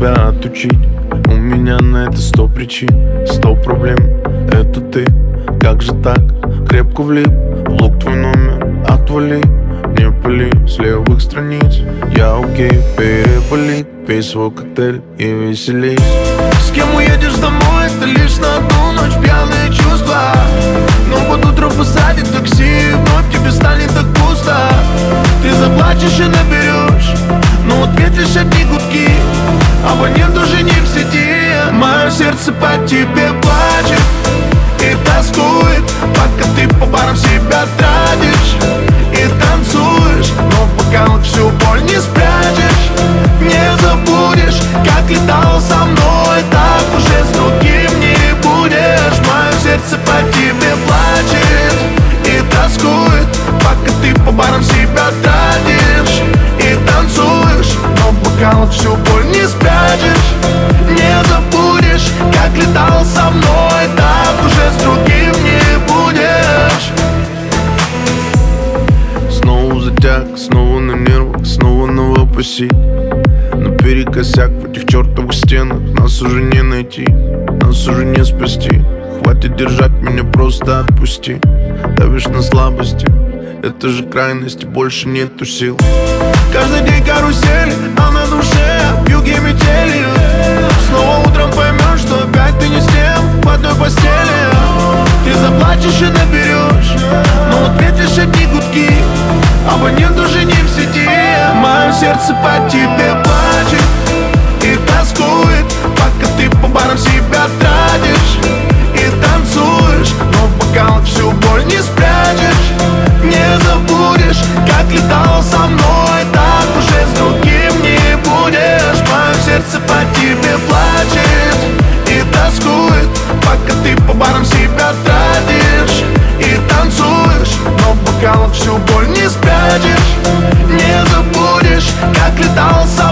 тебя отучить? У меня на это 100 причин, 100 проблем. Это ты, как же так? Крепко влип в лук твой номер. Отвали, не пали с левых страниц. Я окей, переболит. Пей свой коктейль и веселись. С кем уедешь домой, это лишь на одну ночь. Пьяные чувства, но под утро посадит такси, и вновь тебе станет так пусто. Ты заплачешь и наберешь, но в ответ лишь одни гудки. Абонент уже не в сети. Мое сердце по тебе плачет и тоскует, пока ты по барам себя тратишь и танцуешь. Но в бокалах всю боль не спрячешь, не забудешь, как летал со мной. Так уже с другим не будешь. Мое сердце по тебе плачет и тоскует, пока ты по барам себя тратишь и танцуешь. Но в бокалах всю боль не спрячешь, не забудешь, как летал со мной. Так уже с другим не будешь. Снова затяг, снова на нервах, снова на вопросе. Наперекосяк в этих чертовых стенах. Нас уже не найти, нас уже не спасти. Хватит держать меня, просто отпусти. Давишь на слабости, это же крайность, больше нету сил. Каждый день карусель, а на душе вьюги метели. Снова утром поймешь, что опять ты не с тем в одной постели. Ты заплачешь и наберешь, но в ответ лишь одни гудки. Абонент уже не в сети. Мое сердце по тебе плачет и тоскует, пока ты по барам себя тратишь и танцуешь. Но в бокалах всю боль не спрячешь, не забудешь, как летал со мной. Так уже с другим не будешь. Мое сердце по тебе плачет и тоскует, пока ты по барам себя тратишь и танцуешь. Но в бокалах всю боль не спрячешь, не забудешь, как летал со